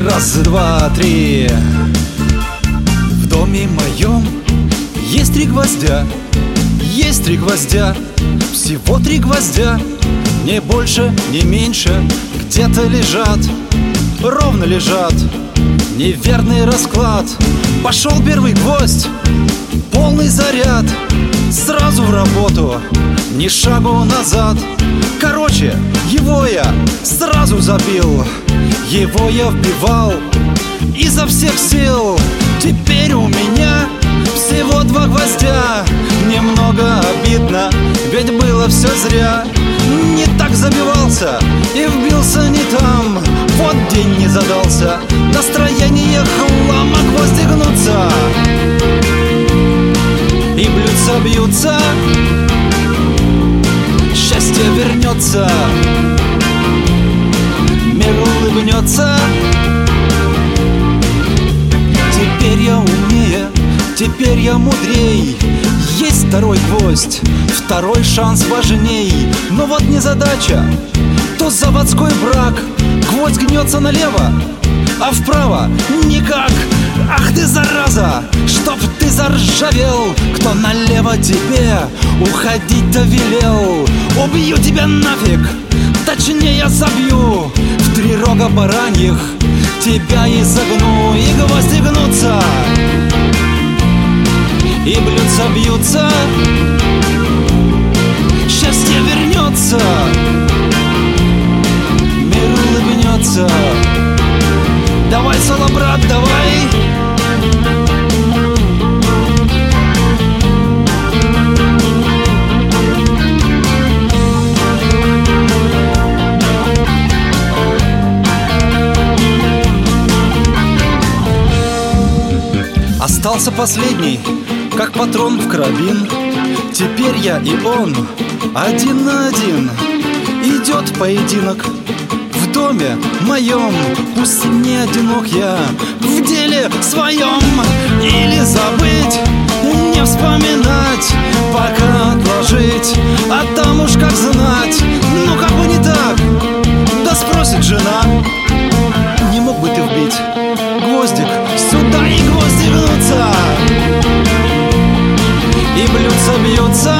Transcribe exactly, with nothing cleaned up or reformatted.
Раз, два, три. В доме моем есть три гвоздя, есть три гвоздя, всего три гвоздя, не больше, не меньше. Где-то лежат, ровно лежат, неверный расклад. Пошел первый гвоздь, полный заряд, сразу в работу, ни шагу назад. Короче, его я сразу забил, его я вбивал изо всех сил. Теперь у меня всего два гвоздя. Немного обидно, ведь было все зря. Не так забивался и вбился не там. Вот день не задался, настроение хлама, гвозди гнутся и блюдца бьются. Счастье вернется, мир улыбнется. Теперь я умнее, теперь я мудрей. Есть второй гвоздь, второй шанс важней. Но вот незадача, то заводской брак. Гвоздь гнется налево, а вправо никак. Ах ты, зараза, чтоб ты заржавел! Кто налево тебе уходить-то велел? Убью тебя нафиг, точнее забью в три рога бараньих, тебя изогну, и гвозди гнутся, и блюдца бьются. Счастье вернется, мир улыбнется. Давай, соло, брат, давай. Остался последний, как патрон в карабин. Теперь я и он один на один. Идет поединок в доме моем. Пусть не одинок я в деле своем. Или забыть, не вспоминать, пока отложить, а там уж как знать. Ну как бы не так, да спросит жена: не мог бы ты вбить гвоздик сюда, и гвозди гнутся, и блюдца бьются.